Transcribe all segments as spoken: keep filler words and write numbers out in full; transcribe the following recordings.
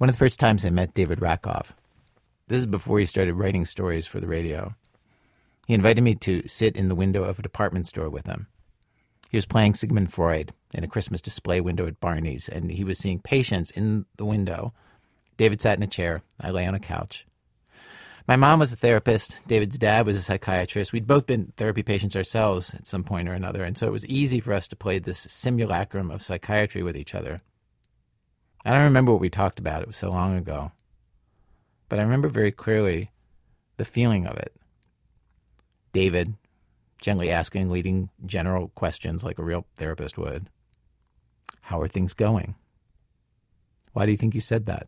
One of the first times I met David Rakoff, this is before he started writing stories for the radio. He invited me to sit in the window of a department store with him. He was playing Sigmund Freud in a Christmas display window at Barney's, and he was seeing patients in the window. David sat in a chair. I lay on a couch. My mom was a therapist. David's dad was a psychiatrist. We'd both been therapy patients ourselves at some point or another, and so it was easy for us to play this simulacrum of psychiatry with each other. I don't remember what we talked about. It was so long ago. But I remember very clearly the feeling of it. David, gently asking leading general questions like a real therapist would. How are things going? Why do you think you said that?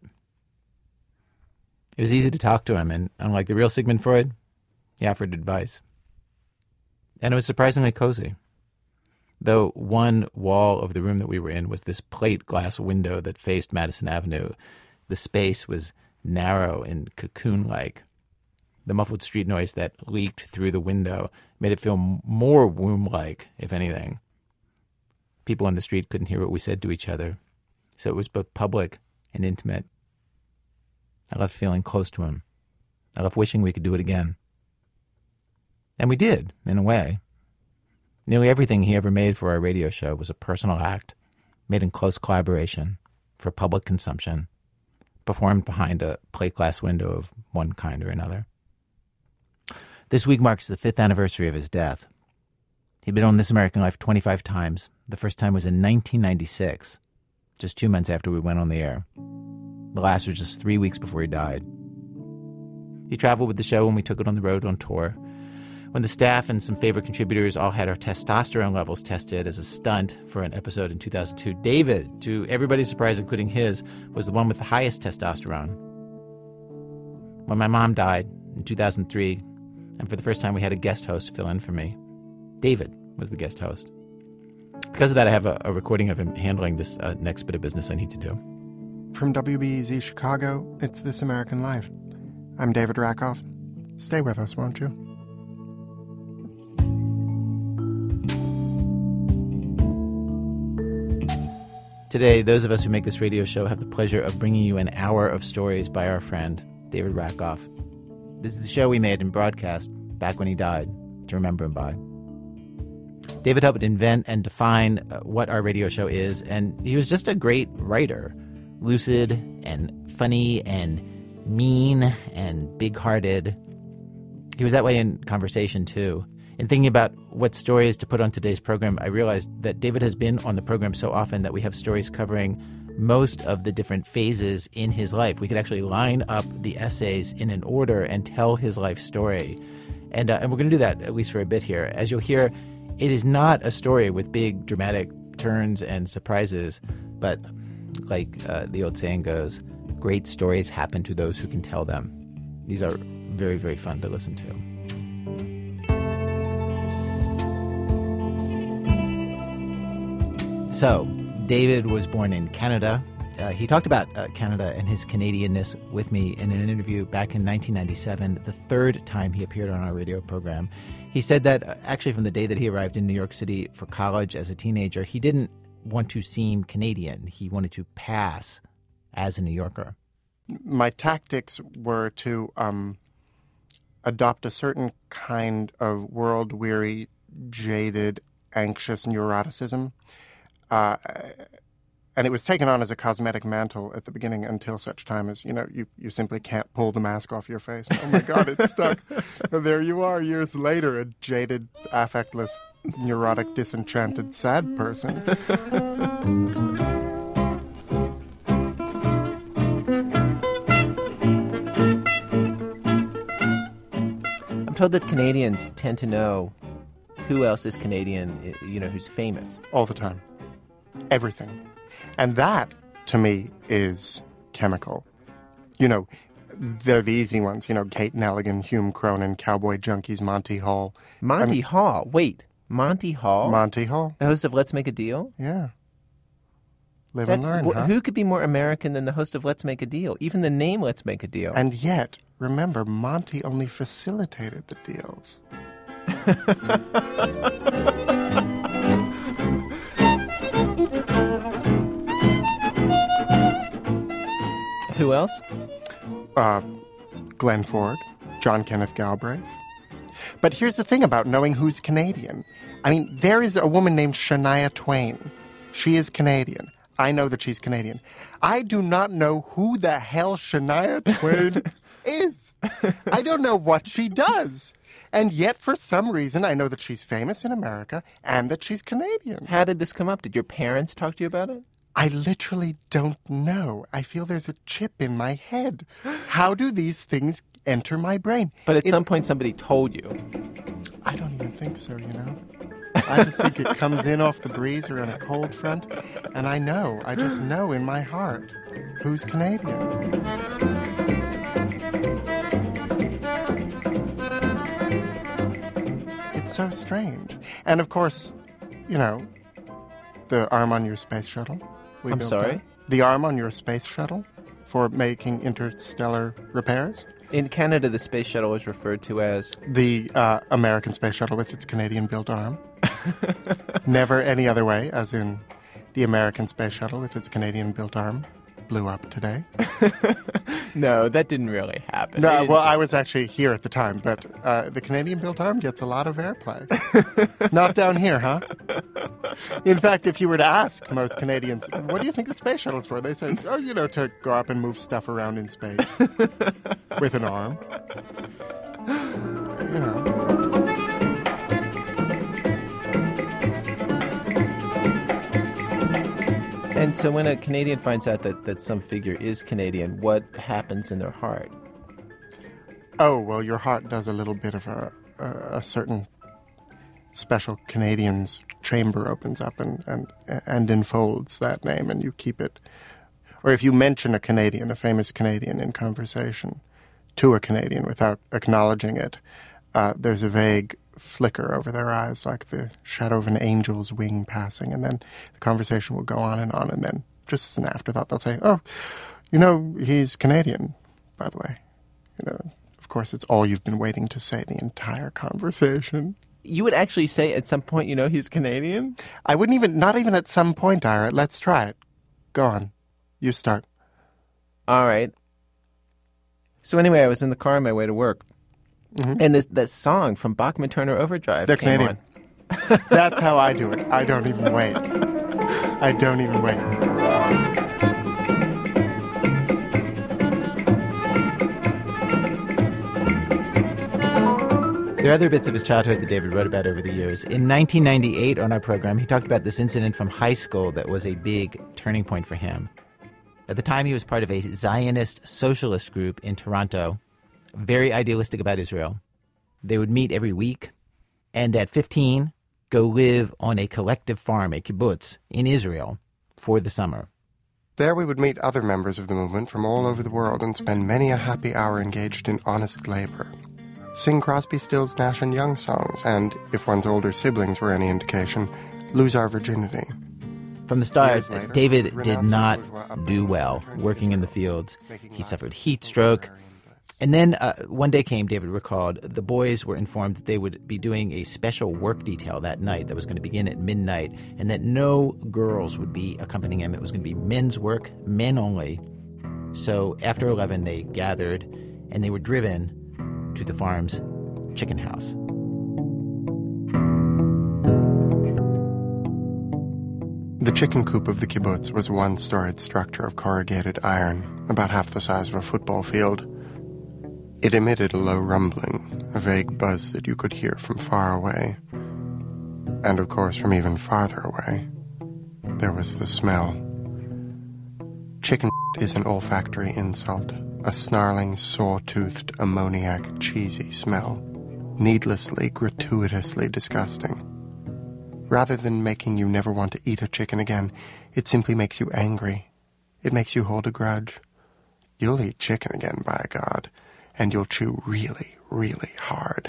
It was easy to talk to him, and unlike the real Sigmund Freud, he offered advice. And it was surprisingly cozy. Though one wall of the room that we were in was this plate glass window that faced Madison Avenue, the space was narrow and cocoon-like. The muffled street noise that leaked through the window made it feel more womb-like, if anything. People on the street couldn't hear what we said to each other, so it was both public and intimate. I left feeling close to him. I left wishing we could do it again. And we did, in a way. Nearly everything he ever made for our radio show was a personal act, made in close collaboration, for public consumption, performed behind a plate glass window of one kind or another. This week marks the fifth anniversary of his death. He'd been on This American Life twenty-five times. The first time was in nineteen ninety-six, just two months after we went on the air. The last was just three weeks before he died. He traveled with the show when we took it on the road on tour. When the staff and some favorite contributors all had our testosterone levels tested as a stunt for an episode in two thousand two, David, to everybody's surprise, including his, was the one with the highest testosterone. When my mom died in two thousand three, and for the first time we had a guest host fill in for me, David was the guest host. Because of that, I have a, a recording of him handling this uh, next bit of business I need to do. From W B E Z Chicago, it's This American Life. I'm David Rakoff. Stay with us, won't you? Today, those of us who make this radio show have the pleasure of bringing you an hour of stories by our friend, David Rakoff. This is the show we made and broadcast back when he died, to remember him by. David helped invent and define uh, what our radio show is, and he was just a great writer, lucid and funny and mean and big-hearted. He was that way in conversation, too. In thinking about what stories to put on today's program, I realized that David has been on the program so often that we have stories covering most of the different phases in his life. We could actually line up the essays in an order and tell his life story. And, uh, and we're going to do that, at least for a bit here. As you'll hear, it is not a story with big dramatic turns and surprises, but like uh, the old saying goes, great stories happen to those who can tell them. These are very, very fun to listen to. So, David was born in Canada. Uh, he talked about uh, Canada and his Canadianness with me in an interview back in nineteen ninety-seven, the third time he appeared on our radio program. He said that uh, actually from the day that he arrived in New York City for college as a teenager, he didn't want to seem Canadian. He wanted to pass as a New Yorker. My tactics were to um, adopt a certain kind of world-weary, jaded, anxious neuroticism. Uh, and it was taken on as a cosmetic mantle at the beginning until such time as, you know, you, you simply can't pull the mask off your face. Oh, my God, it's stuck. And there you are years later, a jaded, affectless, neurotic, disenchanted, sad person. I'm told that Canadians tend to know who else is Canadian, you know, who's famous. All the time. Everything. And that, to me, is chemical. You know, they're the easy ones. You know, Kate Nelligan, Hume Cronin, Cowboy Junkies, Monty Hall. Monty I mean, Hall? Wait, Monty Hall? Monty Hall. The host of Let's Make a Deal? Yeah. Live That's, and learn, wh- huh? Who could be more American than the host of Let's Make a Deal? Even the name Let's Make a Deal. And yet, remember, Monty only facilitated the deals. Who else? Uh, Glenn Ford, John Kenneth Galbraith. But here's the thing about knowing who's Canadian. I mean, there is a woman named Shania Twain. She is Canadian. I know that she's Canadian. I do not know who the hell Shania Twain is. I don't know what she does. And yet, for some reason, I know that she's famous in America and that she's Canadian. How did this come up? Did your parents talk to you about it? I literally don't know. I feel there's a chip in my head. How do these things enter my brain? But at It's- some point somebody told you. I don't even think so, you know? I just think it comes in off the breeze or on a cold front, and I know, I just know in my heart who's Canadian. It's so strange. And of course, you know, the arm on your space shuttle. We I'm built sorry? that. The arm on your space shuttle for making interstellar repairs. In Canada, the space shuttle is referred to as... The uh, American space shuttle with its Canadian-built arm. Never any other way, as in the American space shuttle with its Canadian-built arm blew up today. No, that didn't really happen. They No, didn't well, say- I was actually here at the time, but uh, the Canadian-built arm gets a lot of airplay. Not down here, huh? In fact, if you were to ask most Canadians, what do you think the space shuttle's for? They say, oh, you know, to go up and move stuff around in space with an arm. You know. And so when a Canadian finds out that, that some figure is Canadian, what happens in their heart? Oh, well, your heart does a little bit of a, a, a certain special Canadian's chamber opens up and, and, and enfolds that name, and you keep it. Or if you mention a Canadian, a famous Canadian in conversation to a Canadian without acknowledging it, uh, there's a vague flicker over their eyes like the shadow of an angel's wing passing, and then the conversation will go on and on, and then just as an afterthought they'll say, oh, you know, he's Canadian, by the way. You know, of course, it's all you've been waiting to say the entire conversation. You would actually say at some point, you know, he's Canadian? I wouldn't even, not even at some point, Ira. Let's try it. Go on. You start. All right. So anyway, I was in the car on my way to work, mm-hmm. and this that song from Bachman Turner Overdrive They're came Canadian. on. That's how I do it. I don't even wait. I don't even wait. There are other bits of his childhood that David wrote about over the years. In nineteen ninety-eight on our program, he talked about this incident from high school that was a big turning point for him. At the time, he was part of a Zionist socialist group in Toronto, very idealistic about Israel. They would meet every week, and at fifteen, go live on a collective farm, a kibbutz, in Israel for the summer. There we would meet other members of the movement from all over the world and spend many a happy hour engaged in honest labor. Sing Crosby, Stills, Nash and Young songs, and, if one's older siblings were any indication, lose our virginity. From the start, Years later, David did renounced not bourgeois do well upbringing, working in the fields. making He lives suffered of heat stroke. ordinary and bliss. And then uh, one day came, David recalled, the boys were informed that they would be doing a special work detail that night that was going to begin at midnight, and that no girls would be accompanying him. It was going to be men's work, men only. So after eleven, they gathered, and they were driven to the farm's chicken house. The chicken coop of the kibbutz was a one-storied structure of corrugated iron, about half the size of a football field. It emitted a low rumbling, a vague buzz that you could hear from far away. And of course, from even farther away, there was the smell. Chicken is an olfactory insult, a snarling, saw-toothed, ammoniac, cheesy smell, needlessly, gratuitously disgusting. Rather than making you never want to eat a chicken again, it simply makes you angry. It makes you hold a grudge. You'll eat chicken again, by God, and you'll chew really, really hard.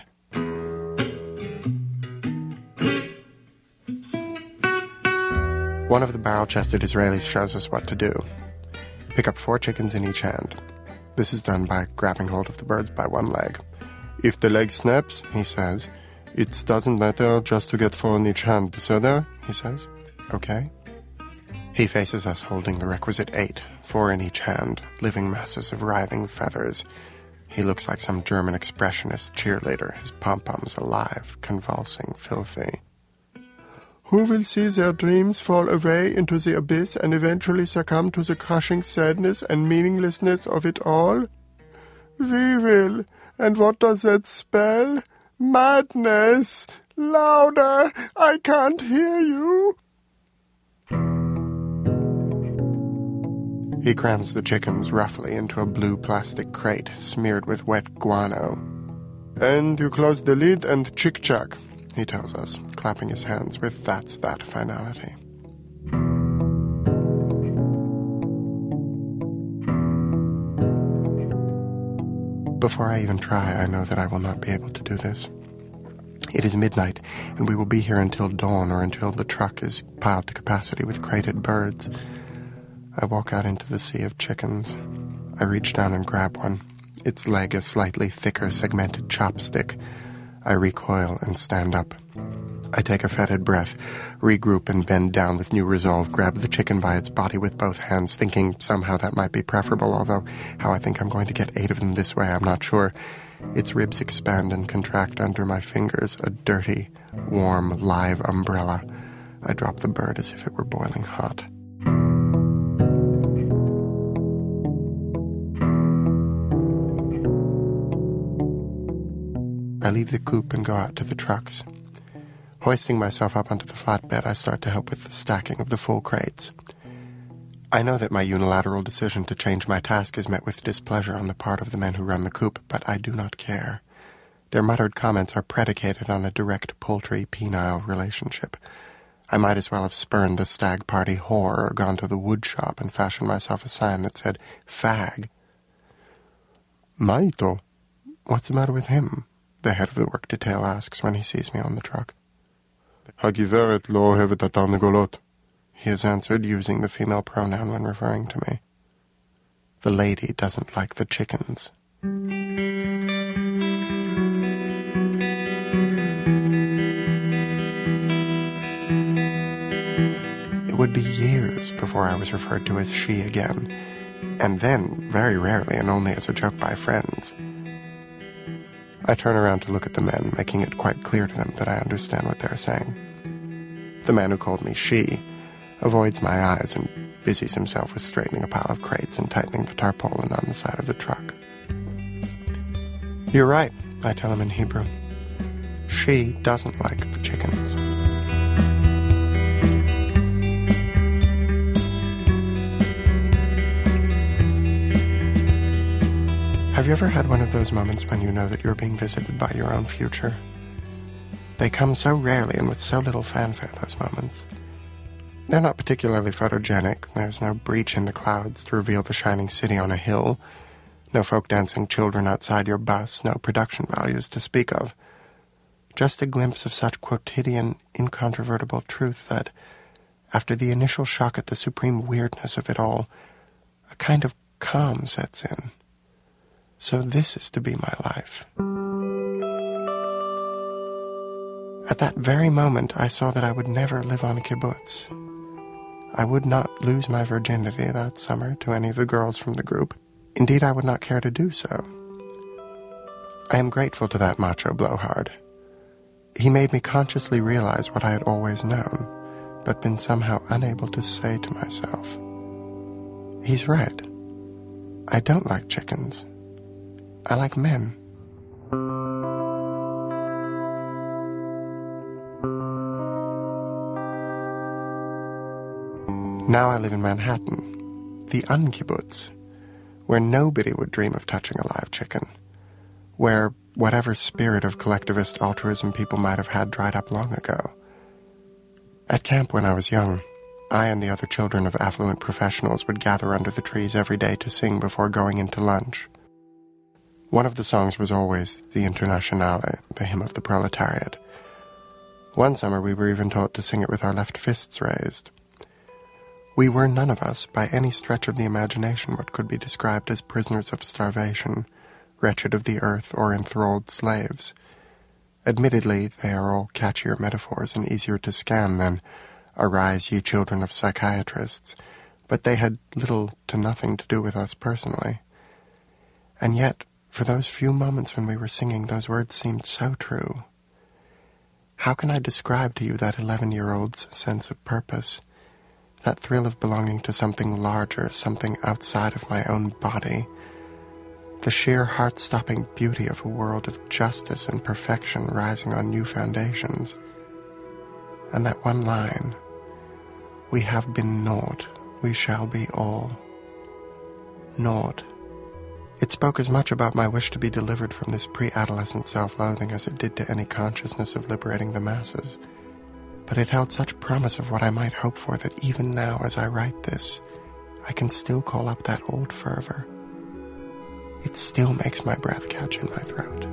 One of the barrel-chested Israelis shows us what to do. Pick up four chickens in each hand. This is done by grabbing hold of the birds by one leg. If the leg snaps, he says, it doesn't matter just to get four in each hand. Beseder, he says. Okay. He faces us holding the requisite eight, four in each hand, living masses of writhing feathers. He looks like some German expressionist cheerleader, his pom-poms alive, convulsing, filthy. Who will see their dreams fall away into the abyss and eventually succumb to the crushing sadness and meaninglessness of it all? We will. And what does that spell? Madness! Louder! I can't hear you! He crams the chickens roughly into a blue plastic crate smeared with wet guano. And you close the lid and chick-chack, he tells us, clapping his hands with that's that finality. Before I even try, I know that I will not be able to do this. It is midnight, and we will be here until dawn or until the truck is piled to capacity with crated birds. I walk out into the sea of chickens. I reach down and grab one, its leg a slightly thicker, segmented chopstick. I recoil and stand up. I take a fetid breath, regroup and bend down with new resolve, grab the chicken by its body with both hands, thinking somehow that might be preferable, although how I think I'm going to get eight of them this way, I'm not sure. Its ribs expand and contract under my fingers, a dirty, warm, live umbrella. I drop the bird as if it were boiling hot. I leave the coop and go out to the trucks. Hoisting myself up onto the flatbed, I start to help with the stacking of the full crates. I know that my unilateral decision to change my task is met with displeasure on the part of the men who run the coop, but I do not care. Their muttered comments are predicated on a direct poultry-penile relationship. I might as well have spurned the stag party whore or gone to the wood shop and fashioned myself a sign that said, fag. Maito, what's the matter with him? The head of the work detail asks when he sees me on the truck. Hagiveret lo hevet atarnegolot, he has answered, using the female pronoun when referring to me. The lady doesn't like the chickens. It would be years before I was referred to as she again, and then, very rarely and only as a joke by friends. I turn around to look at the men, making it quite clear to them that I understand what they're saying. The man who called me she avoids my eyes and busies himself with straightening a pile of crates and tightening the tarpaulin on the side of the truck. You're right, I tell him in Hebrew. She doesn't like the chickens. Have you ever had one of those moments when you know that you're being visited by your own future? They come so rarely and with so little fanfare, those moments. They're not particularly photogenic. There's no breach in the clouds to reveal the shining city on a hill, no folk dancing children outside your bus, no production values to speak of. Just a glimpse of such quotidian, incontrovertible truth that, after the initial shock at the supreme weirdness of it all, a kind of calm sets in. So this is to be my life. At that very moment, I saw that I would never live on kibbutz. I would not lose my virginity that summer to any of the girls from the group. Indeed, I would not care to do so. I am grateful to that macho blowhard. He made me consciously realize what I had always known, but been somehow unable to say to myself. He's right. I don't like chickens. I like men. Now I live in Manhattan, the unkibbutz, where nobody would dream of touching a live chicken, where whatever spirit of collectivist altruism people might have had dried up long ago. At camp when I was young, I and the other children of affluent professionals would gather under the trees every day to sing before going into lunch. One of the songs was always the Internationale, the hymn of the proletariat. One summer we were even taught to sing it with our left fists raised. We were none of us, by any stretch of the imagination, what could be described as prisoners of starvation, wretched of the earth, or enthralled slaves. Admittedly, they are all catchier metaphors and easier to scan than Arise, ye children of psychiatrists, but they had little to nothing to do with us personally. And yet, for those few moments when we were singing, those words seemed so true. How can I describe to you that eleven-year-old's sense of purpose, that thrill of belonging to something larger, something outside of my own body, the sheer heart-stopping beauty of a world of justice and perfection rising on new foundations? And that one line, we have been naught, we shall be all. Naught. It spoke as much about my wish to be delivered from this pre-adolescent self-loathing as it did to any consciousness of liberating the masses. But it held such promise of what I might hope for that even now, as I write this, I can still call up that old fervor. It still makes my breath catch in my throat.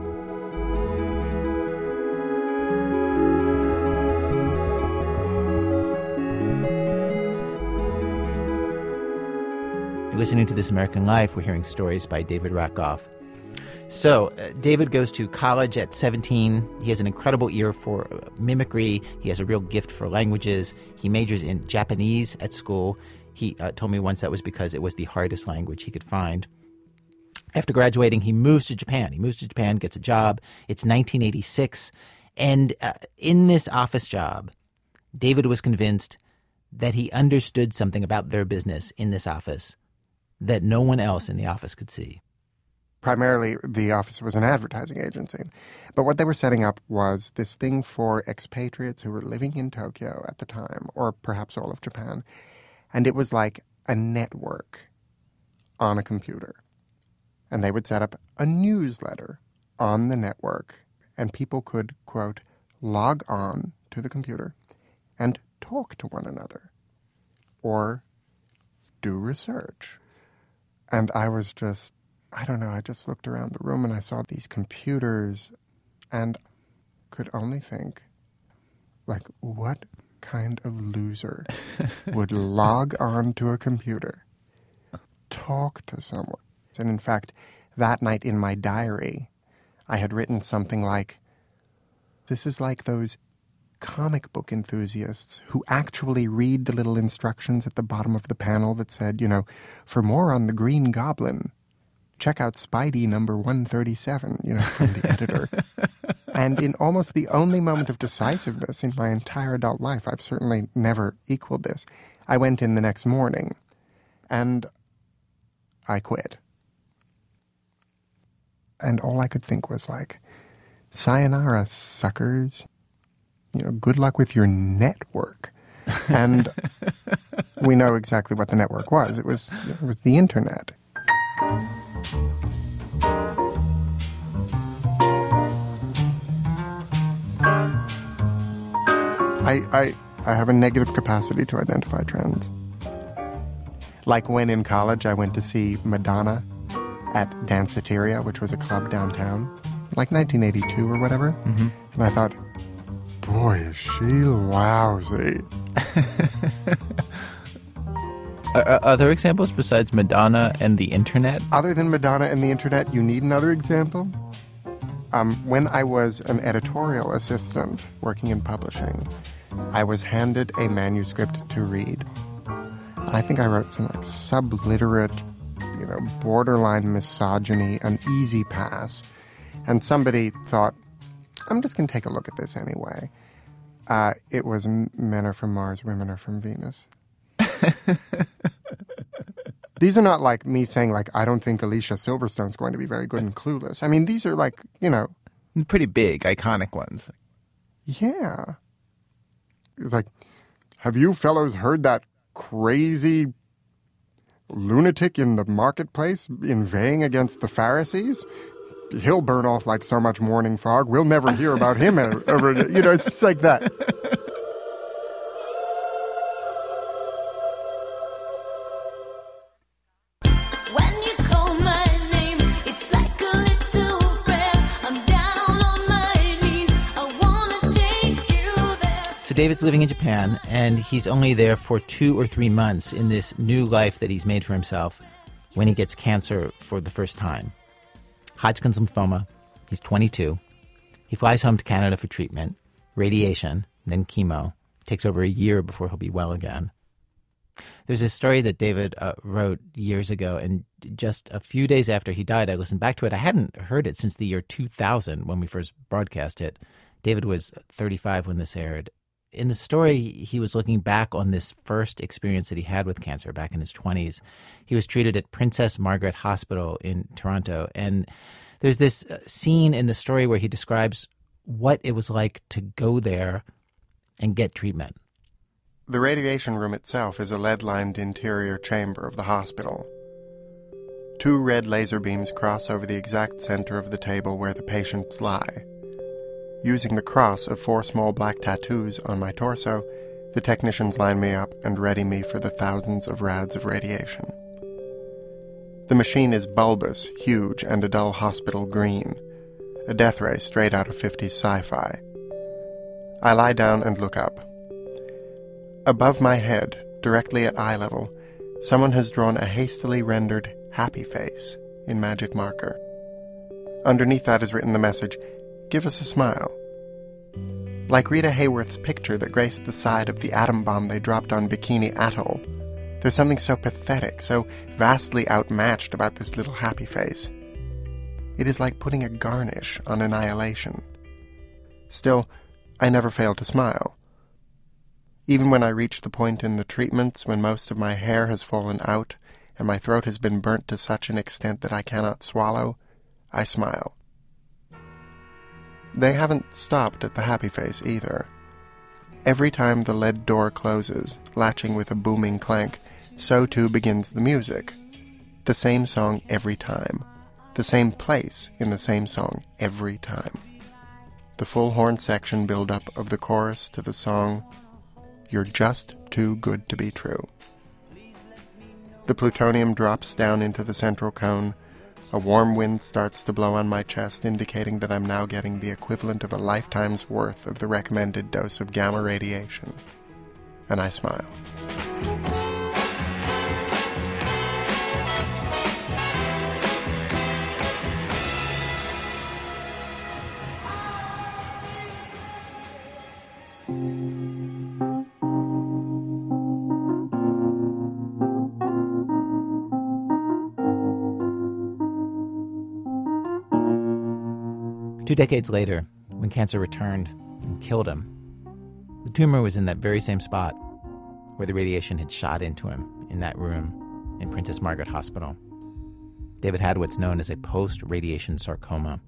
You're listening to This American Life. We're hearing stories by David Rakoff. So, uh, David goes to college at seventeen. He has an incredible ear for uh, mimicry. He has a real gift for languages. He majors in Japanese at school. He uh, told me once that was because it was the hardest language he could find. After graduating, he moves to Japan. He moves to Japan, gets a job. It's nineteen eighty-six. And uh, in this office job, David was convinced that he understood something about their business in this office that no one else in the office could see. Primarily, the office was an advertising agency. But what they were setting up was this thing for expatriates who were living in Tokyo at the time, or perhaps all of Japan. And it was like a network on a computer. And they would set up a newsletter on the network, and people could, quote, log on to the computer and talk to one another or do research. And I was just, I don't know, I just looked around the room and I saw these computers and could only think, like, what kind of loser would log on to a computer, talk to someone? And in fact, that night in my diary, I had written something like, this is like those comic book enthusiasts who actually read the little instructions at the bottom of the panel that said, you know, for more on the Green Goblin, check out Spidey number one thirty-seven, you know, from the editor. And in almost the only moment of decisiveness in my entire adult life, I've certainly never equaled this, I went in the next morning and I quit. And all I could think was like, sayonara, suckers. You know, good luck with your network. And we know exactly what the network was. It was, it was the internet. I, I, I have a negative capacity to identify trends. Like when in college I went to see Madonna at Danceteria, which was a club downtown, like nineteen eighty-two or whatever. Mm-hmm. And I thought, boy, is she lousy. Are, are there examples besides Madonna and the internet? Other than Madonna and the internet, you need another example? Um, when I was an editorial assistant working in publishing, I was handed a manuscript to read. And I think I wrote some like subliterate, you know, borderline misogyny, an easy pass. And somebody thought, I'm just going to take a look at this anyway. Uh, it was Men Are From Mars, Women Are From Venus. These are not like me saying, like, I don't think Alicia Silverstone's going to be very good in Clueless. I mean, these are like, you know... pretty big, iconic ones. Yeah. It's like, have you fellows heard that crazy lunatic in the marketplace inveighing against the Pharisees? He'll burn off like so much morning fog. We'll never hear about him ever, ever. You know, it's just like that. When you call my name, it's like a little prayer. I'm down on my knees. I wanna take you there. So David's living in Japan, and he's only there for two or three months in this new life that he's made for himself when he gets cancer for the first time. Hodgkin's lymphoma. He's twenty-two. He flies home to Canada for treatment, radiation, then chemo, takes over a year before he'll be well again. There's a story that David uh, wrote years ago, and just a few days after he died, I listened back to it. I hadn't heard it since the year two thousand when we first broadcast it. David was thirty-five when this aired. In the story, he was looking back on this first experience that he had with cancer back in his twenties. He was treated at Princess Margaret Hospital in Toronto, and there's this scene in the story where he describes what it was like to go there and get treatment. The radiation room itself is a lead-lined interior chamber of the hospital. Two red laser beams cross over the exact center of the table where the patients lie. Using the cross of four small black tattoos on my torso, the technicians line me up and ready me for the thousands of rads of radiation. The machine is bulbous, huge, and a dull hospital green, a death ray straight out of fifties sci-fi. I lie down and look up. Above my head, directly at eye level, someone has drawn a hastily rendered happy face in magic marker. Underneath that is written the message, "Give us a smile." Like Rita Hayworth's picture that graced the side of the atom bomb they dropped on Bikini Atoll, there's something so pathetic, so vastly outmatched about this little happy face. It is like putting a garnish on annihilation. Still, I never fail to smile. Even when I reach the point in the treatments when most of my hair has fallen out and my throat has been burnt to such an extent that I cannot swallow, I smile. They haven't stopped at the happy face either. Every time the lead door closes, latching with a booming clank, so too begins the music. The same song every time. The same place in the same song every time. The full horn section build-up of the chorus to the song, "You're Just Too Good to Be True." The plutonium drops down into the central cone. A warm wind starts to blow on my chest, indicating that I'm now getting the equivalent of a lifetime's worth of the recommended dose of gamma radiation. And I smile. Two decades later, when cancer returned and killed him, the tumor was in that very same spot where the radiation had shot into him in that room in Princess Margaret Hospital. David had what's known as a post-radiation sarcoma.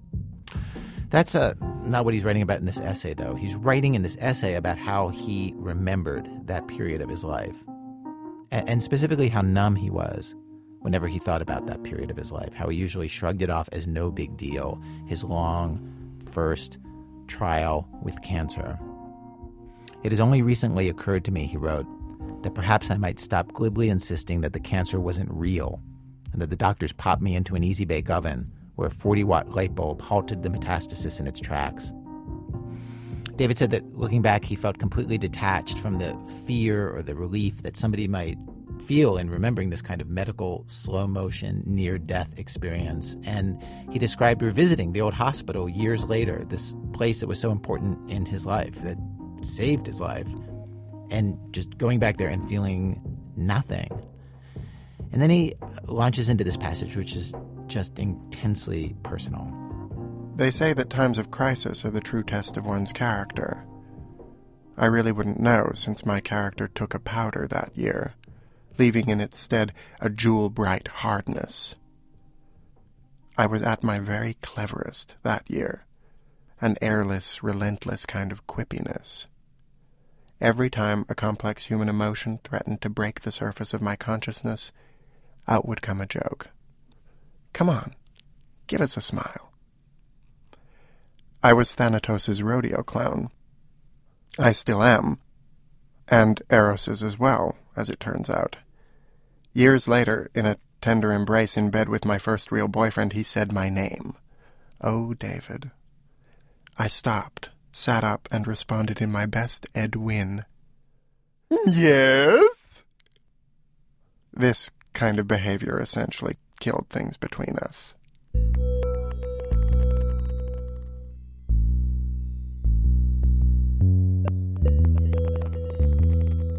That's uh, not what he's writing about in this essay, though. He's writing in this essay about how he remembered that period of his life, and, and specifically how numb he was whenever he thought about that period of his life, how he usually shrugged it off as no big deal, his long first trial with cancer. It has only recently occurred to me, he wrote, that perhaps I might stop glibly insisting that the cancer wasn't real and that the doctors popped me into an easy bake oven where a forty-watt light bulb halted the metastasis in its tracks. David said that looking back, he felt completely detached from the fear or the relief that somebody might feel in remembering this kind of medical slow-motion near-death experience. And he described revisiting the old hospital years later, this place that was so important in his life, that saved his life, and just going back there and feeling nothing. And then he launches into this passage, which is just intensely personal. They say that times of crisis are the true test of one's character. I really wouldn't know, since my character took a powder that year, leaving in its stead a jewel-bright hardness. I was at my very cleverest that year, an airless, relentless kind of quippiness. Every time a complex human emotion threatened to break the surface of my consciousness, out would come a joke. Come on, give us a smile. I was Thanatos' rodeo clown. I still am, and Eros's as well, as it turns out. Years later, in a tender embrace in bed with my first real boyfriend, he said my name. Oh, David. I stopped, sat up, and responded in my best Ed Wynn. Yes? This kind of behavior essentially killed things between us.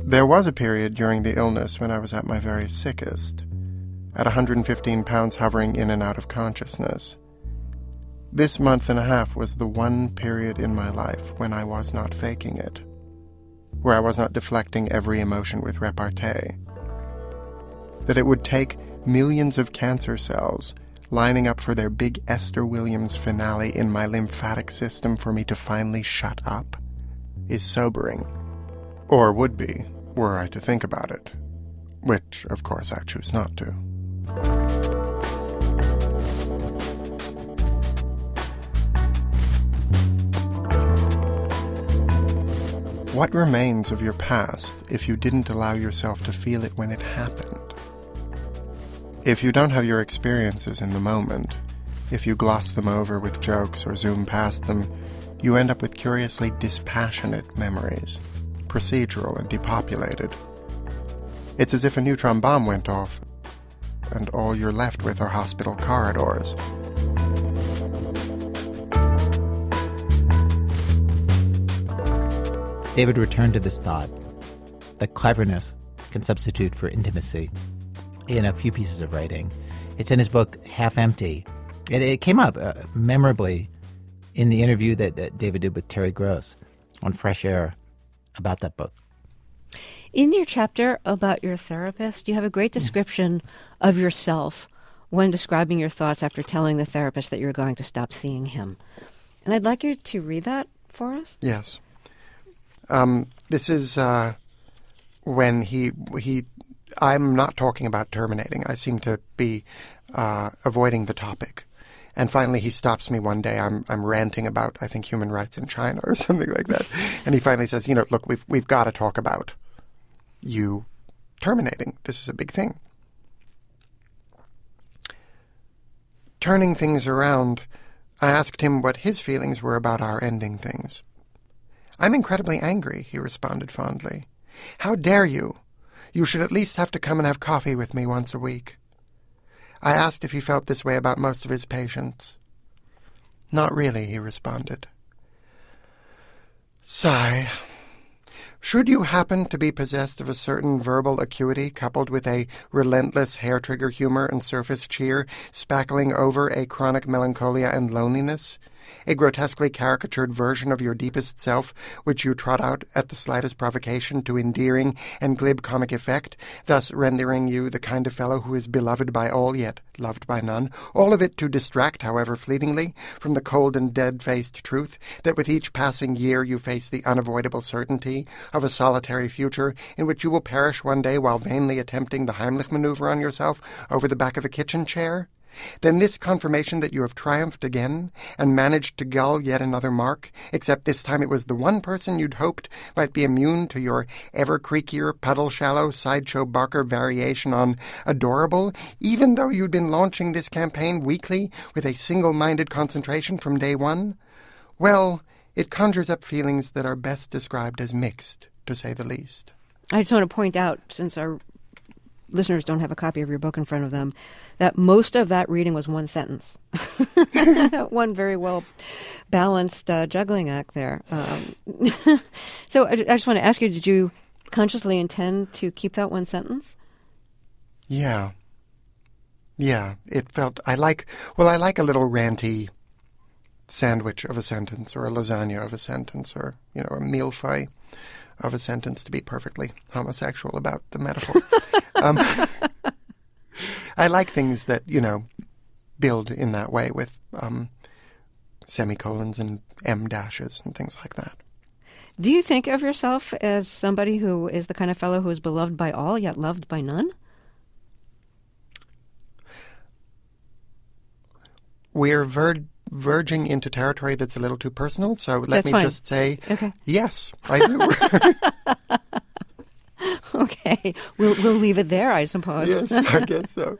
There was a period during the illness when I was at my very sickest, at one hundred fifteen pounds, hovering in and out of consciousness. This month and a half was the one period in my life when I was not faking it, where I was not deflecting every emotion with repartee. That it would take millions of cancer cells lining up for their big Esther Williams finale in my lymphatic system for me to finally shut up is sobering. Or would be, were I to think about it. Which, of course, I choose not to. What remains of your past if you didn't allow yourself to feel it when it happened? If you don't have your experiences in the moment, if you gloss them over with jokes or zoom past them, you end up with curiously dispassionate memories, procedural and depopulated. It's as if a neutron bomb went off, and all you're left with are hospital corridors. David returned to this thought that cleverness can substitute for intimacy in a few pieces of writing. It's in his book, Half Empty. It, it came up uh, memorably in the interview that, that David did with Terry Gross on Fresh Air about that book. In your chapter about your therapist, you have a great description of yourself when describing your thoughts after telling the therapist that you're going to stop seeing him. And I'd like you to read that for us. Yes. Um, this is uh, when he he. I'm not talking about terminating. I seem to be uh, avoiding the topic. And finally, he stops me one day. I'm I'm ranting about, I think, human rights in China or something like that. And he finally says, you know, look, we've we've got to talk about you terminating. This is a big thing. Turning things around, I asked him what his feelings were about our ending things. I'm incredibly angry, he responded fondly. How dare you? You should at least have to come and have coffee with me once a week. I asked if he felt this way about most of his patients. Not really, he responded. Sigh. Should you happen to be possessed of a certain verbal acuity coupled with a relentless hair-trigger humor and surface cheer spackling over a chronic melancholia and loneliness, a grotesquely caricatured version of your deepest self, which you trot out at the slightest provocation to endearing and glib comic effect, thus rendering you the kind of fellow who is beloved by all yet loved by none, all of it to distract, however fleetingly, from the cold and dead-faced truth that with each passing year you face the unavoidable certainty of a solitary future in which you will perish one day while vainly attempting the Heimlich maneuver on yourself over the back of a kitchen chair? Then this confirmation that you have triumphed again and managed to gull yet another mark, except this time it was the one person you'd hoped might be immune to your ever-creakier, puddle-shallow, sideshow Barker variation on adorable, even though you'd been launching this campaign weekly with a single-minded concentration from day one? Well, it conjures up feelings that are best described as mixed, to say the least. I just want to point out, since our listeners don't have a copy of your book in front of them, that most of that reading was one sentence. One very well balanced uh, juggling act there. Um, so I, I just want to ask you, did you consciously intend to keep that one sentence? Yeah. Yeah, it felt, I like, well, I like a little ranty sandwich of a sentence or a lasagna of a sentence or, you know, a millefeuille of a sentence, to be perfectly homosexual about the metaphor. um, I like things that, you know, build in that way with um, semicolons and em dashes and things like that. Do you think of yourself as somebody who is the kind of fellow who is beloved by all yet loved by none? We're ver- verging into territory that's a little too personal, so let That's me fine. just say, Okay. yes, I do. Okay, we'll we'll leave it there, I suppose. Yes, I guess so.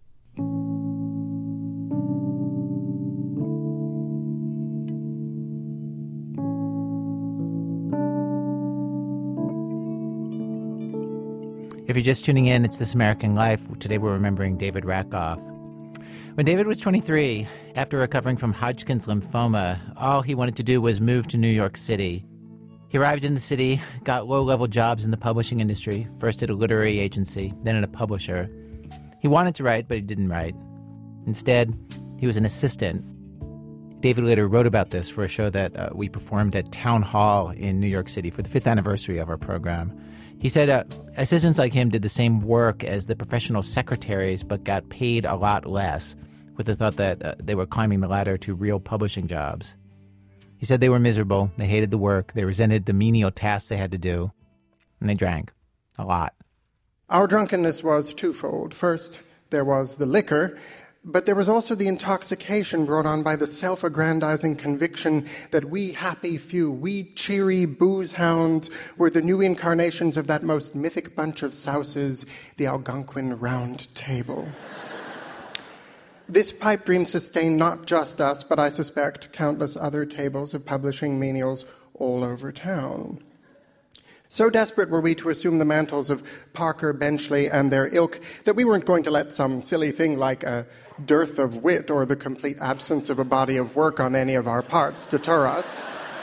If you're just tuning in, it's This American Life. Today we're remembering David Rakoff. When David was twenty-three, after recovering from Hodgkin's lymphoma, all he wanted to do was move to New York City. He arrived in the city, got low-level jobs in the publishing industry, first at a literary agency, then at a publisher. He wanted to write, but he didn't write. Instead, he was an assistant. David later wrote about this for a show that uh, we performed at Town Hall in New York City for the fifth anniversary of our program. He said uh, assistants like him did the same work as the professional secretaries but got paid a lot less, with the thought that uh, they were climbing the ladder to real publishing jobs. He said they were miserable, they hated the work, they resented the menial tasks they had to do, and they drank. A lot. Our drunkenness was twofold. First, there was the liquor, but there was also the intoxication brought on by the self-aggrandizing conviction that we happy few, we cheery booze hounds, were the new incarnations of that most mythic bunch of souses, the Algonquin Round Table. This pipe dream sustained not just us, but I suspect countless other tables of publishing menials all over town. So desperate were we to assume the mantles of Parker, Benchley, and their ilk that we weren't going to let some silly thing like a dearth of wit or the complete absence of a body of work on any of our parts deter us.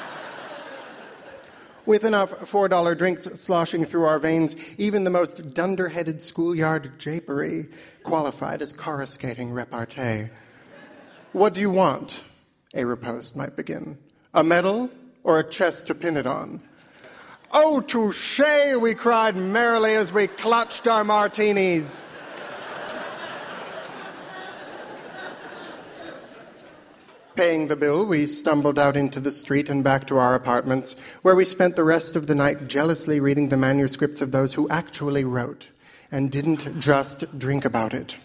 With enough four dollar drinks sloshing through our veins, even the most dunderheaded schoolyard japery qualified as coruscating repartee. What do you want? A riposte might begin. A medal or a chest to pin it on? Oh, touché, we cried merrily as we clutched our martinis. Paying the bill, we stumbled out into the street and back to our apartments, where we spent the rest of the night jealously reading the manuscripts of those who actually wrote and didn't just drink about it.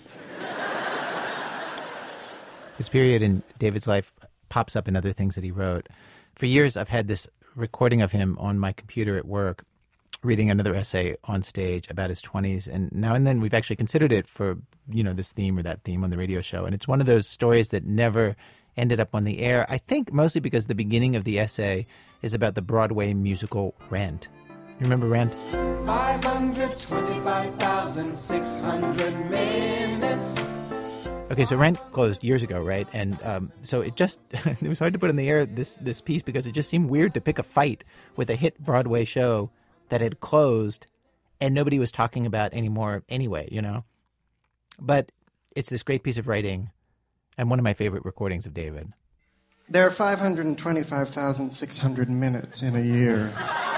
This period in David's life pops up in other things that he wrote. For years, I've had this recording of him on my computer at work, reading another essay on stage about his twenties. And now and then we've actually considered it for, you know, this theme or that theme on the radio show. And it's one of those stories that never ended up on the air, I think mostly because the beginning of the essay is about the Broadway musical Rent. You remember Rent? five hundred twenty-five thousand six hundred minutes. Okay, so Rent closed years ago, right? And um, so it just, it was hard to put on the air this, this piece because it just seemed weird to pick a fight with a hit Broadway show that had closed and nobody was talking about anymore anyway, you know? But it's this great piece of writing and one of my favorite recordings of David. There are five hundred twenty-five thousand six hundred minutes in a year.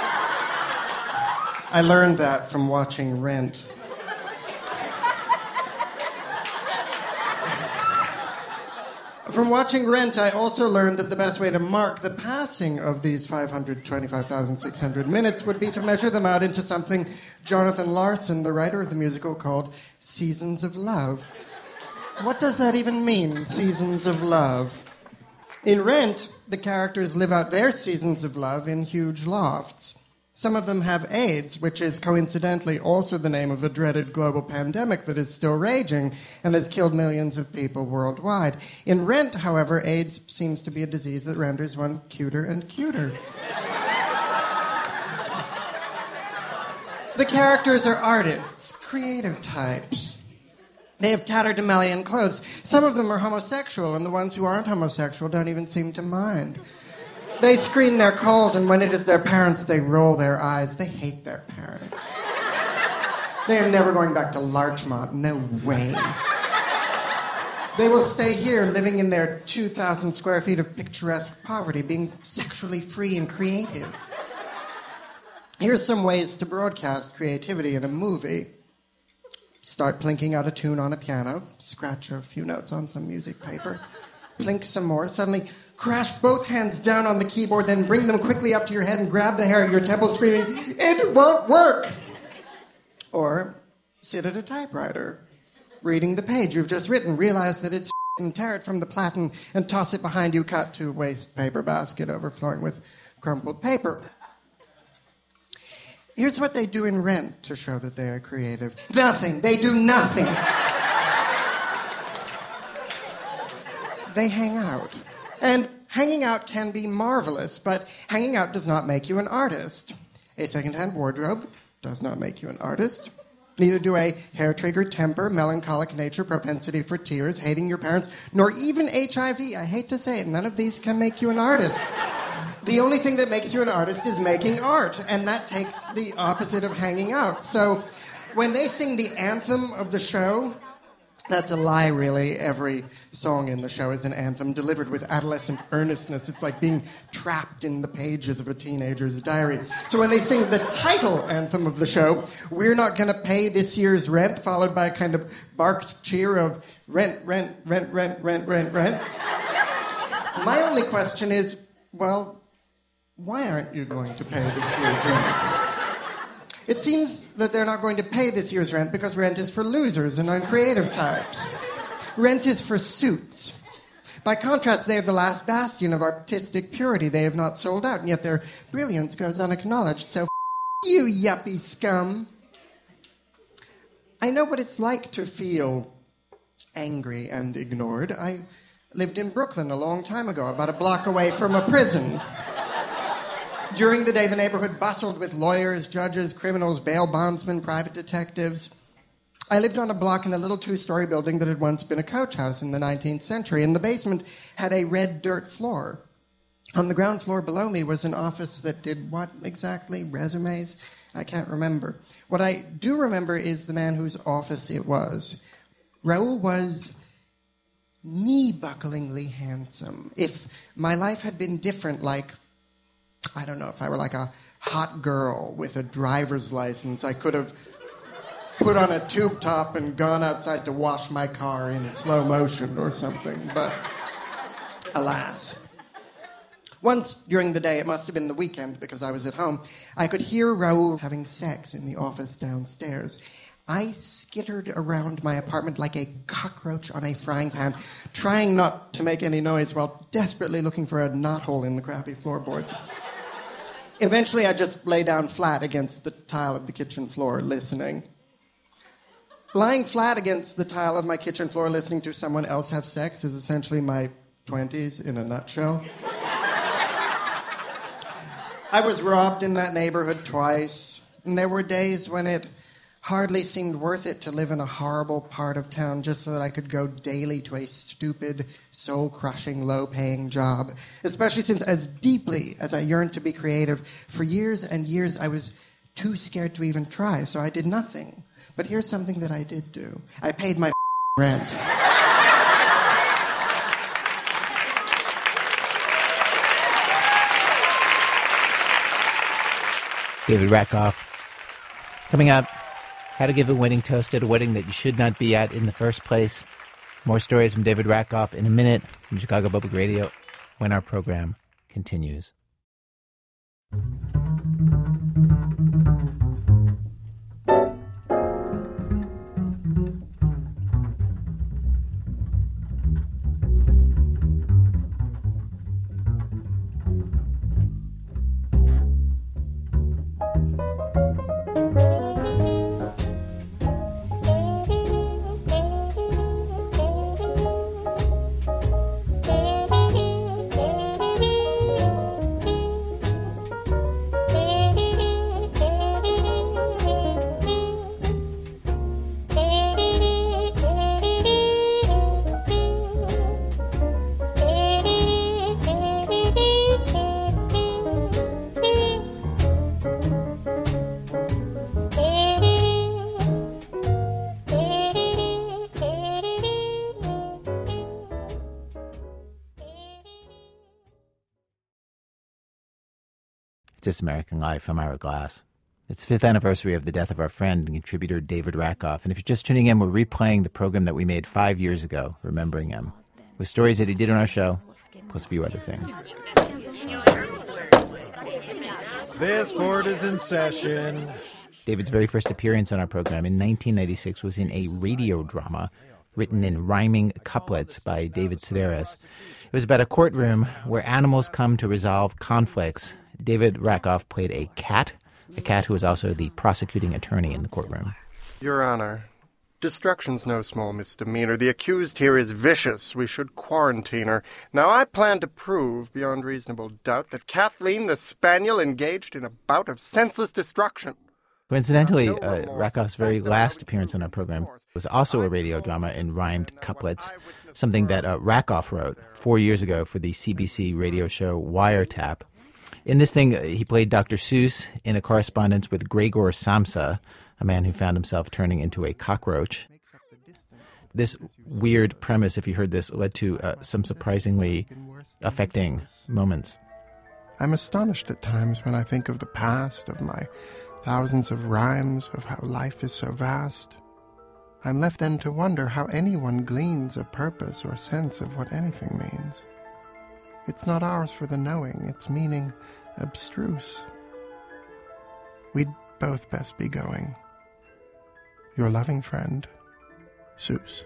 I learned that from watching Rent. From watching Rent, I also learned that the best way to mark the passing of these five hundred twenty-five thousand six hundred minutes would be to measure them out into something Jonathan Larson, the writer of the musical, called Seasons of Love. What does that even mean, seasons of love? In Rent, the characters live out their seasons of love in huge lofts. Some of them have AIDS, which is coincidentally also the name of a dreaded global pandemic that is still raging and has killed millions of people worldwide. In Rent, however, AIDS seems to be a disease that renders one cuter and cuter. The characters are artists, creative types. They have tatterdemalion clothes. Some of them are homosexual, and the ones who aren't homosexual don't even seem to mind. They screen their calls, and when it is their parents, they roll their eyes. They hate their parents. They are never going back to Larchmont. No way. They will stay here, living in their two thousand square feet of picturesque poverty, being sexually free and creative. Here's some ways to broadcast creativity in a movie. Start plinking out a tune on a piano, scratch a few notes on some music paper, plink some more, suddenly crash both hands down on the keyboard, then bring them quickly up to your head and grab the hair at your temple, screaming, "It won't work!" Or sit at a typewriter, reading the page you've just written, realize that it's and tear it from the platen and toss it behind you, cut to waste paper basket overflowing with crumpled paper. Here's what they do in Rent to show that they are creative. Nothing. They do nothing. They hang out. And hanging out can be marvelous, but hanging out does not make you an artist. A second-hand wardrobe does not make you an artist. Neither do a hair-triggered temper, melancholic nature, propensity for tears, hating your parents, nor even H I V. I hate to say it, none of these can make you an artist. The only thing that makes you an artist is making art, and that takes the opposite of hanging out. So when they sing the anthem of the show, that's a lie, really. Every song in the show is an anthem delivered with adolescent earnestness. It's like being trapped in the pages of a teenager's diary. So when they sing the title anthem of the show, "We're not going to pay this year's rent," followed by a kind of barked cheer of rent, rent, rent, rent, rent, rent, rent. My only question is, well, why aren't you going to pay this year's rent? It seems that they're not going to pay this year's rent because rent is for losers and uncreative types. Rent is for suits. By contrast, they are the last bastion of artistic purity. They have not sold out, and yet their brilliance goes unacknowledged. So, f- you yuppie scum. I know what it's like to feel angry and ignored. I lived in Brooklyn a long time ago, about a block away from a prison. During the day, the neighborhood bustled with lawyers, judges, criminals, bail bondsmen, private detectives. I lived on a block in a little two-story building that had once been a coach house in the nineteenth century, and the basement had a red dirt floor. On the ground floor below me was an office that did what exactly? Resumes? I can't remember. What I do remember is the man whose office it was. Raoul was knee-bucklingly handsome. If my life had been different, like, I don't know, if I were like a hot girl with a driver's license, I could have put on a tube top and gone outside to wash my car in slow motion or something. But alas. Once during the day, it must have been the weekend because I was at home, I could hear Raoul having sex in the office downstairs. I skittered around my apartment like a cockroach on a frying pan, trying not to make any noise while desperately looking for a knothole in the crappy floorboards. Eventually, I just lay down flat against the tile of the kitchen floor, listening. Lying flat against the tile of my kitchen floor, listening to someone else have sex, is essentially my twenties in a nutshell. I was robbed in that neighborhood twice, and there were days when it hardly seemed worth it to live in a horrible part of town just so that I could go daily to a stupid, soul-crushing, low-paying job. Especially since, as deeply as I yearned to be creative, for years and years I was too scared to even try, so I did nothing. But here's something that I did do. I paid my rent. David Rakoff. Coming up, how to give a wedding toast at a wedding that you should not be at in the first place. More stories from David Rakoff in a minute from Chicago Public Radio when our program continues. This American Life. I'm Ira Glass. It's the fifth anniversary of the death of our friend and contributor David Rakoff. And if you're just tuning in, we're replaying the program that we made five years ago, remembering him, with stories that he did on our show, plus a few other things. This court is in session. David's very first appearance on our program in nineteen ninety-six was in a radio drama written in rhyming couplets by David Sedaris. It was about a courtroom where animals come to resolve conflicts. David Rakoff played a cat, a cat who was also the prosecuting attorney in the courtroom. Your Honor, destruction's no small misdemeanor. The accused here is vicious. We should quarantine her. Now, I plan to prove, beyond reasonable doubt, that Kathleen the Spaniel engaged in a bout of senseless destruction. Coincidentally, uh, Rakoff's very last appearance on our program was also a radio drama in rhymed couplets, something that uh, Rakoff wrote four years ago for the C B C radio show Wiretap. In this thing, uh, he played Doctor Seuss in a correspondence with Gregor Samsa, a man who found himself turning into a cockroach. This weird premise, if you heard this, led to uh, some surprisingly affecting moments. I'm astonished at times when I think of the past, of my thousands of rhymes, of how life is so vast. I'm left then to wonder how anyone gleans a purpose or sense of what anything means. It's not ours for the knowing, its meaning abstruse. We'd both best be going. Your loving friend, Seuss.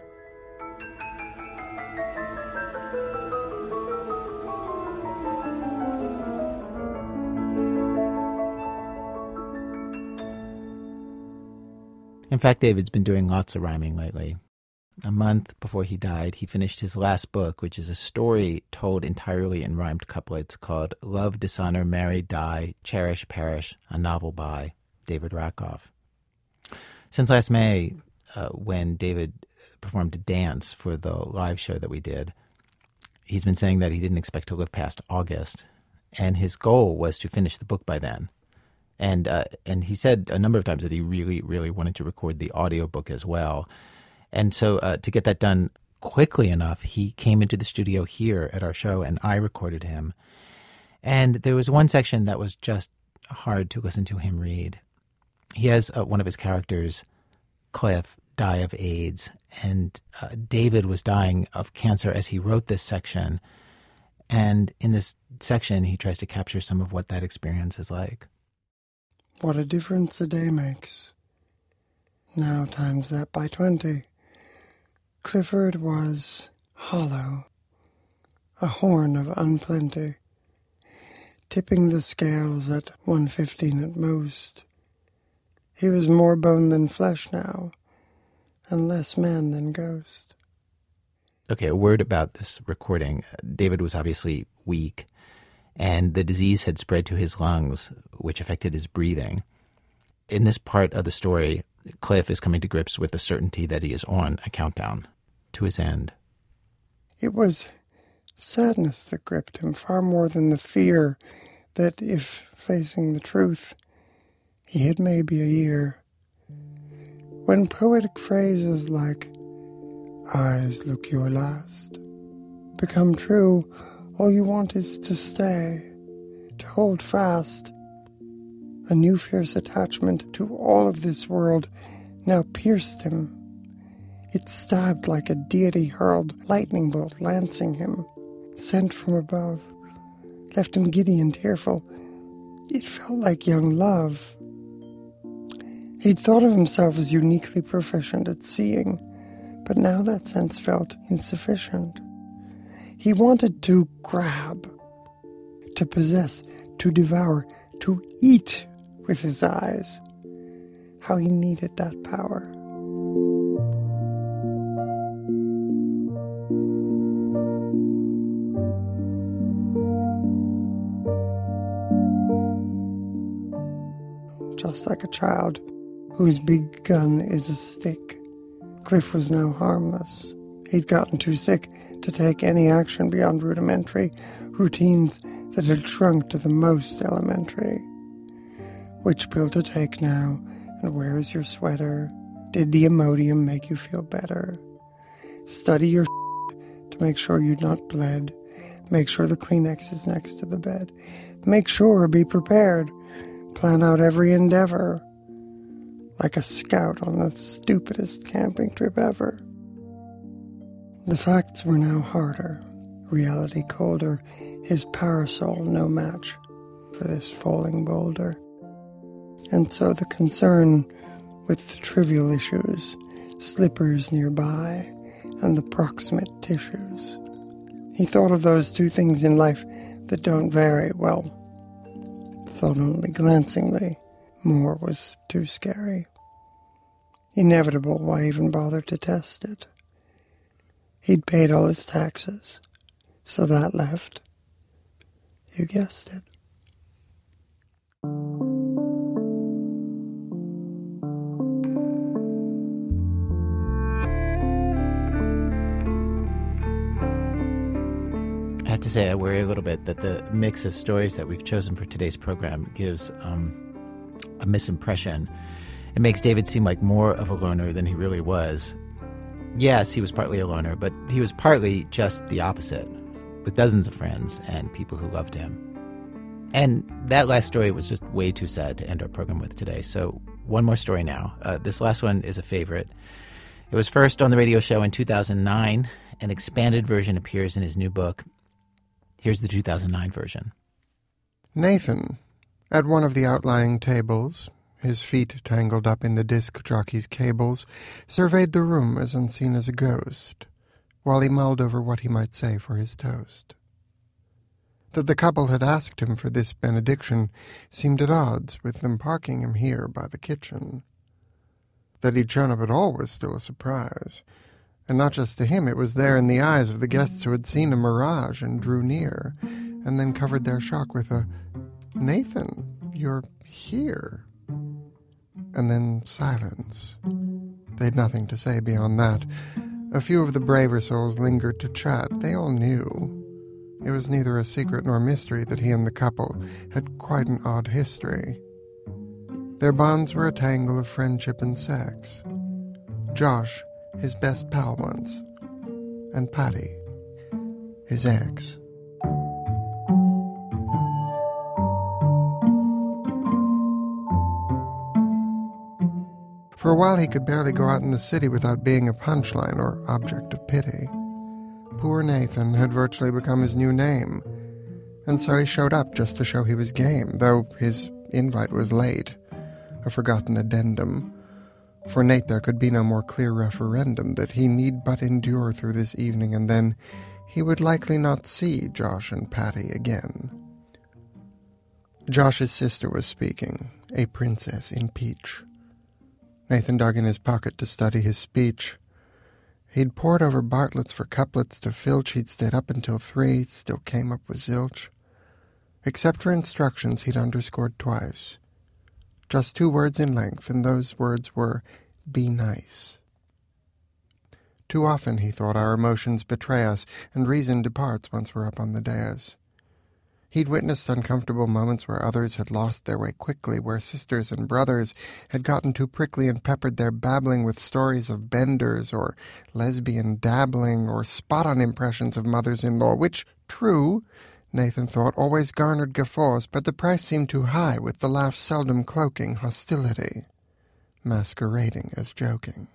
In fact, David's been doing lots of rhyming lately. A month before he died, he finished his last book, which is a story told entirely in rhymed couplets called Love, Dishonor, Marry, Die, Cherish, Perish, a novel by David Rakoff. Since last May, uh, when David performed a dance for the live show that we did, he's been saying that he didn't expect to live past August, and his goal was to finish the book by then. And uh, and he said a number of times that he really, really wanted to record the audiobook as well. And so uh, to get that done quickly enough, he came into the studio here at our show, and I recorded him. And there was one section that was just hard to listen to him read. He has uh, one of his characters, Cliff, die of AIDS, and uh, David was dying of cancer as he wrote this section. And in this section, he tries to capture some of what that experience is like. What a difference a day makes. Now times that by twenty. Clifford was hollow, a horn of unplenty, tipping the scales at one fifteen at most. He was more bone than flesh now, and less man than ghost. Okay, a word about this recording. David was obviously weak, and the disease had spread to his lungs, which affected his breathing. In this part of the story, Cliff is coming to grips with the certainty that he is on a countdown to his end. It was sadness that gripped him far more than the fear that if facing the truth, he had maybe a year. When poetic phrases like, eyes look your last, become true, all you want is to stay, to hold fast. A new fierce attachment to all of this world now pierced him. It stabbed like a deity hurled lightning bolt lancing him, sent from above, left him giddy and tearful. It felt like young love. He'd thought of himself as uniquely proficient at seeing, but now that sense felt insufficient. He wanted to grab, to possess, to devour, to eat with his eyes. How he needed that power. Just like a child whose big gun is a stick, Cliff was now harmless. He'd gotten too sick to take any action beyond rudimentary routines that had shrunk to the most elementary. Which pill to take now, and where is your sweater? Did the Imodium make you feel better? Study your to make sure you'd not bled. Make sure the Kleenex is next to the bed. Make sure, be prepared. Plan out every endeavor. Like a scout on the stupidest camping trip ever. The facts were now harder, reality colder, his parasol no match for this falling boulder. And so the concern with the trivial issues, slippers nearby, and the proximate tissues. He thought of those two things in life that don't vary, well, thought only glancingly, more was too scary. Inevitable, why even bother to test it? He'd paid all his taxes, so that left, you guessed it. have to say I worry a little bit that the mix of stories that we've chosen for today's program gives um, a misimpression. It makes David seem like more of a loner than he really was. Yes, he was partly a loner, but he was partly just the opposite, with dozens of friends and people who loved him. And that last story was just way too sad to end our program with today. So one more story now. Uh, this last one is a favorite. It was first on the radio show in two thousand nine. An expanded version appears in his new book. Here's the two thousand nine version. Nathan, at one of the outlying tables, his feet tangled up in the disc jockey's cables, surveyed the room as unseen as a ghost, while he mulled over what he might say for his toast. That the couple had asked him for this benediction seemed at odds with them parking him here by the kitchen. That he'd shown up at all was still a surprise, and not just to him, it was there in the eyes of the guests who had seen a mirage and drew near, and then covered their shock with a, "Nathan, you're here." And then silence. They'd nothing to say beyond that. A few of the braver souls lingered to chat. They all knew. It was neither a secret nor mystery that he and the couple had quite an odd history. Their bonds were a tangle of friendship and sex. Josh, his best pal once, and Patty, his ex. For a while he could barely go out in the city without being a punchline or object of pity. Poor Nathan had virtually become his new name, and so he showed up just to show he was game, though his invite was late, a forgotten addendum. For Nate there could be no more clear referendum that he need but endure through this evening, and then he would likely not see Josh and Patty again. Josh's sister was speaking, a princess in peach. Nathan dug in his pocket to study his speech. He'd pored over Bartlett's for couplets to filch. He'd stayed up until three, still came up with zilch. Except for instructions he'd underscored twice. Just two words in length, and those words were, "Be nice." Too often, he thought, our emotions betray us, and reason departs once we're up on the dais. He'd witnessed uncomfortable moments where others had lost their way quickly, where sisters and brothers had gotten too prickly and peppered their babbling with stories of benders or lesbian dabbling or spot-on impressions of mothers-in-law, which, true, Nathan thought, always garnered guffaws, but the price seemed too high, with the laugh seldom cloaking hostility, masquerading as joking.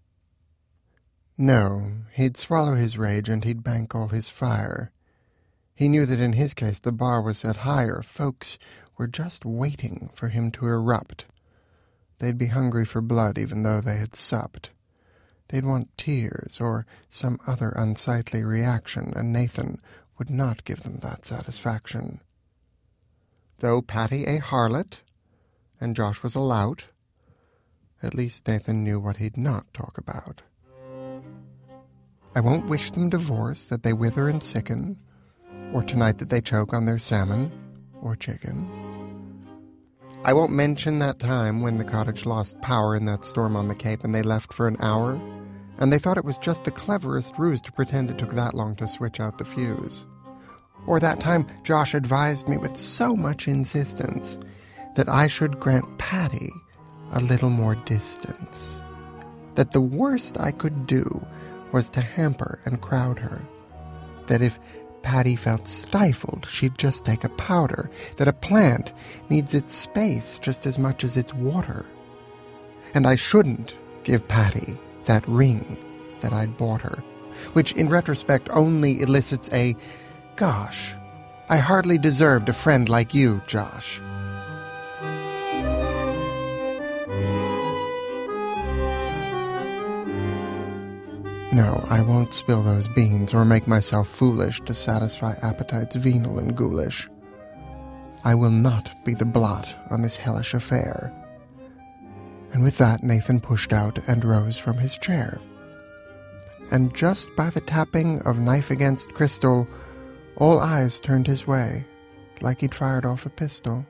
No, he'd swallow his rage and he'd bank all his fire. He knew that in his case the bar was set higher. Folks were just waiting for him to erupt. They'd be hungry for blood even though they had supped. They'd want tears or some other unsightly reaction, and Nathan would not give them that satisfaction. Though Patty a harlot, and Josh was a lout, at least Nathan knew what he'd not talk about. I won't wish them divorce, that they wither and sicken, or tonight that they choke on their salmon or chicken. I won't mention that time when the cottage lost power in that storm on the Cape and they left for an hour, and they thought it was just the cleverest ruse to pretend it took that long to switch out the fuse. Or that time Josh advised me with so much insistence that I should grant Patty a little more distance. That the worst I could do was to hamper and crowd her. That if Patty felt stifled, she'd just take a powder. That a plant needs its space just as much as its water. And I shouldn't give Patty that ring that I'd bought her, which in retrospect only elicits a, "Gosh, I hardly deserved a friend like you, Josh." No, I won't spill those beans or make myself foolish to satisfy appetites venal and ghoulish. I will not be the blot on this hellish affair. And with that, Nathan pushed out and rose from his chair. And just by the tapping of knife against crystal, all eyes turned his way, like he'd fired off a pistol.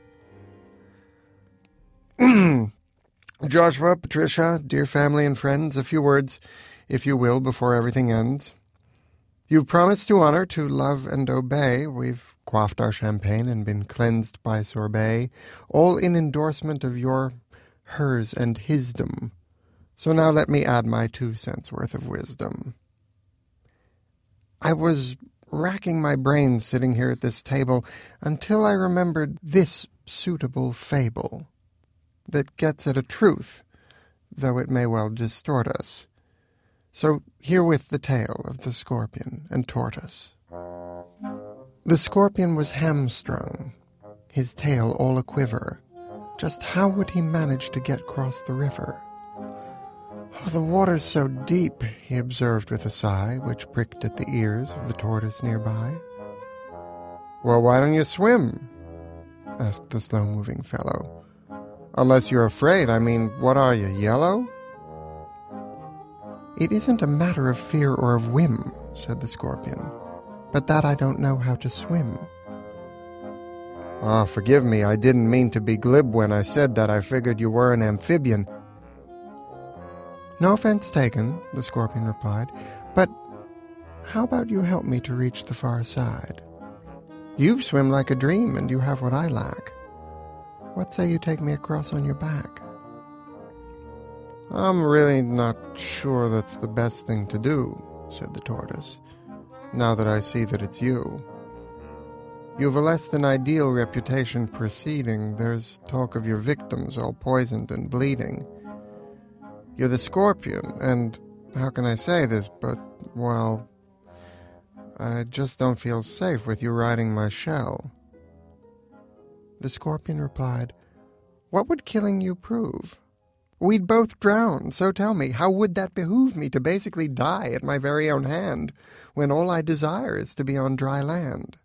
Joshua, Patricia, dear family and friends, a few words, if you will, before everything ends. You've promised to honor, to love and obey. We've quaffed our champagne and been cleansed by sorbet, all in endorsement of your hers and hisdom. So now let me add my two cents worth of wisdom. I was racking my brains sitting here at this table until I remembered this suitable fable that gets at a truth, though it may well distort us. So herewith the tale of the scorpion and tortoise. The scorpion was hamstrung, his tail all a-quiver. Just how would he manage to get across the river? "Oh, the water's so deep," he observed with a sigh, which pricked at the ears of the tortoise nearby. "Well, why don't you swim?" asked the slow-moving fellow. "Unless you're afraid. I mean, what are you, yellow?" "It isn't a matter of fear or of whim," said the scorpion, "but that I don't know how to swim." "Ah, forgive me, I didn't mean to be glib when I said that. I figured you were an amphibian." "No offense taken," the scorpion replied, "but how about you help me to reach the far side? You swim like a dream, and you have what I lack. What say you take me across on your back?" "I'm really not sure that's the best thing to do," said the tortoise, "now that I see that it's you. You've a less than ideal reputation proceeding. There's talk of your victims all poisoned and bleeding. You're the scorpion, and how can I say this, but, well, I just don't feel safe with you riding my shell." The scorpion replied, "What would killing you prove? We'd both drown, so tell me, how would that behoove me to basically die at my very own hand, when all I desire is to be on dry land?"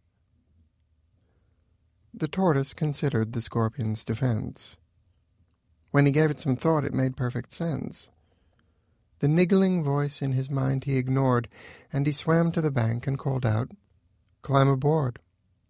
The tortoise considered the scorpion's defense. When he gave it some thought, it made perfect sense. The niggling voice in his mind he ignored, and he swam to the bank and called out, "Climb aboard."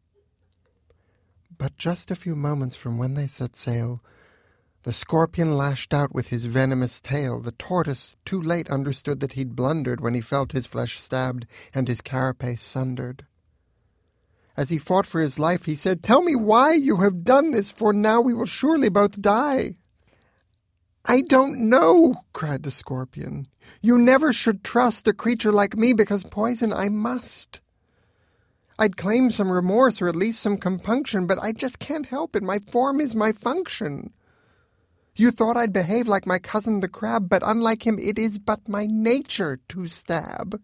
But just a few moments from when they set sail, the scorpion lashed out with his venomous tail. The tortoise, too late, understood that he'd blundered when he felt his flesh stabbed and his carapace sundered. As he fought for his life, he said, "Tell me why you have done this, for now we will surely both die." "I don't know," cried the scorpion. "You never should trust a creature like me, because poison I must. I'd claim some remorse or at least some compunction, but I just can't help it. My form is my function. You thought I'd behave like my cousin the crab, but unlike him it is but my nature to stab."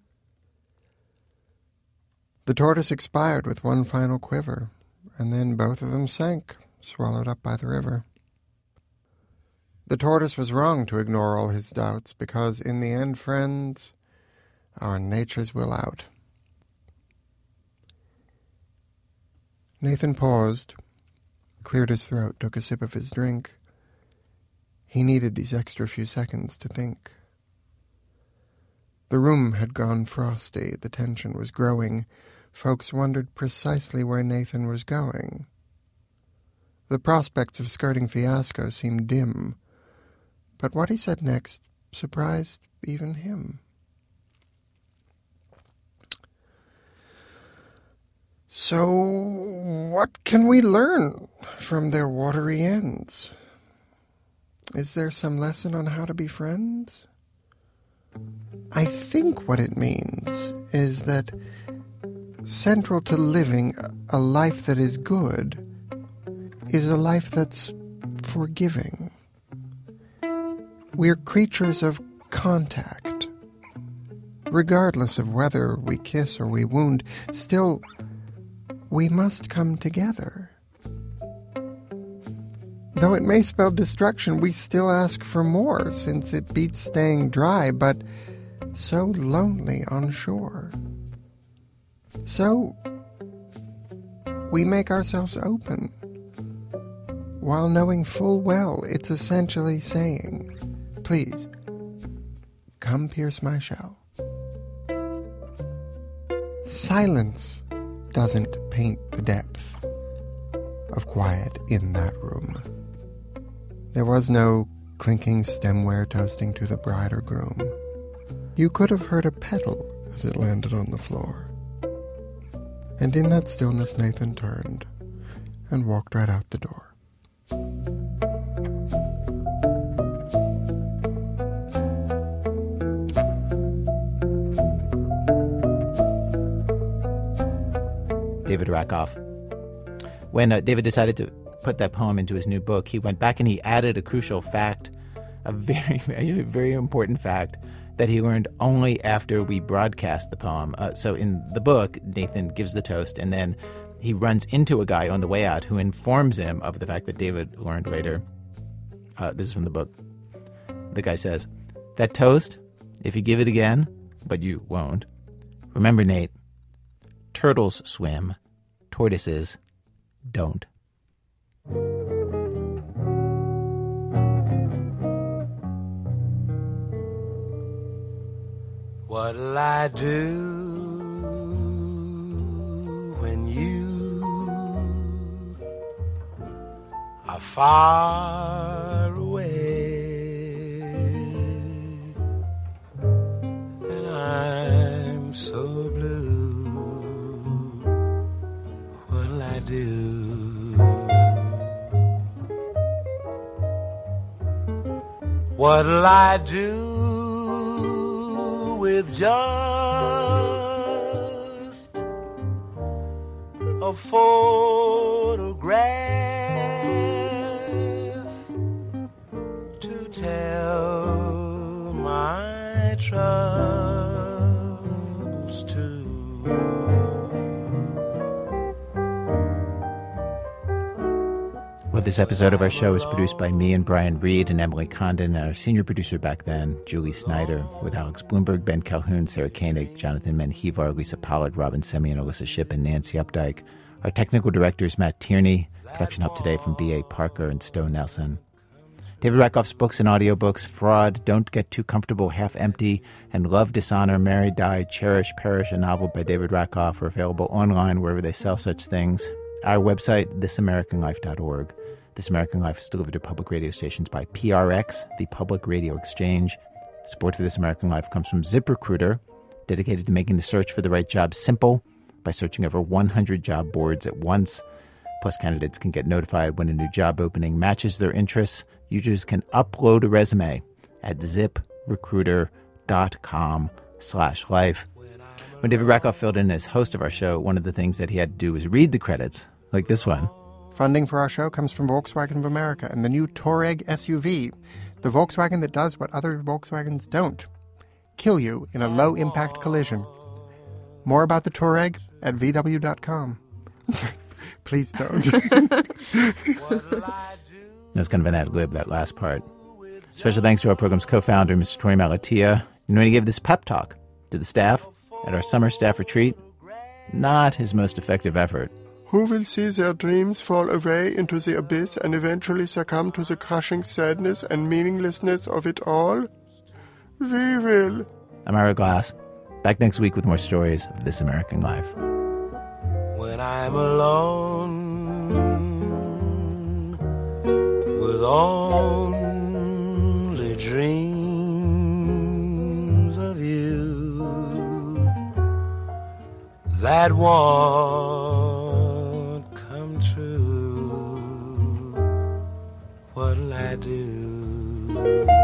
The tortoise expired with one final quiver, and then both of them sank, swallowed up by the river. The tortoise was wrong to ignore all his doubts, because in the end, friends, our natures will out. Nathan paused, cleared his throat, took a sip of his drink. He needed these extra few seconds to think. The room had gone frosty, the tension was growing. Folks wondered precisely where Nathan was going. The prospects of skirting fiasco seemed dim, but what he said next surprised even him. "So, what can we learn from their watery ends? Is there some lesson on how to be friends? I think what it means is that central to living a life that is good is a life that's forgiving. We're creatures of contact. Regardless of whether we kiss or we wound, still, we must come together. Though it may spell destruction, we still ask for more, since it beats staying dry, but so lonely on shore. So, we make ourselves open, while knowing full well it's essentially saying, please, come pierce my shell. Silence doesn't paint the depth of quiet in that room. There was no clinking stemware toasting to the bride or groom. You could have heard a petal as it landed on the floor. And in that stillness, Nathan turned and walked right out the door. David Rakoff. When uh, David decided to put that poem into his new book, he went back and he added a crucial fact, a very, very, very important fact that he learned only after we broadcast the poem. Uh, so in the book, Nathan gives the toast, and then he runs into a guy on the way out who informs him of the fact that David learned later. Uh, this is from the book. The guy says, "That toast, if you give it again, but you won't, remember, Nate, turtles swim, tortoises don't." What'll I do when you are far away and I'm so blue? What'll I do? What'll I do with just a photograph to tell my troubles to? Well, this episode of our show was produced by me and Brian Reed and Emily Condon, and our senior producer back then, Julie Snyder, with Alex Bloomberg, Ben Calhoun, Sarah Koenig, Jonathan Menjivar, Lisa Pollak, Robin Semyon, Alyssa Shipp, and Nancy Updike. Our technical director is Matt Tierney. Production help today from B A. Parker and Stowe Nelson. David Rakoff's books and audiobooks, Fraud, Don't Get Too Comfortable, Half Empty, and Love, Dishonor, Marry, Die, Cherish, Perish, a novel by David Rakoff, are available online wherever they sell such things. Our website, this american life dot org. This American Life is delivered to public radio stations by P R X, the Public Radio Exchange. Support for This American Life comes from ZipRecruiter, dedicated to making the search for the right job simple by searching over one hundred job boards at once. Plus, candidates can get notified when a new job opening matches their interests. Users can upload a resume at ziprecruiter.com slash life. When David Rakoff filled in as host of our show, one of the things that he had to do was read the credits, like this one. Funding for our show comes from Volkswagen of America and the new Touareg S U V, the Volkswagen that does what other Volkswagens don't: kill you in a low-impact collision. More about the Touareg at V W dot com. Please don't. That's kind of an ad-lib, that last part. Special thanks to our program's co-founder, Mister Torey Malatia. And when he gave this pep talk to the staff at our summer staff retreat, not his most effective effort. Who will see their dreams fall away into the abyss and eventually succumb to the crushing sadness and meaninglessness of it all? We will. I'm Ira Glass. Back next week with more stories of This American Life. When I'm alone with only dreams of you, that won't come true. What'll I do?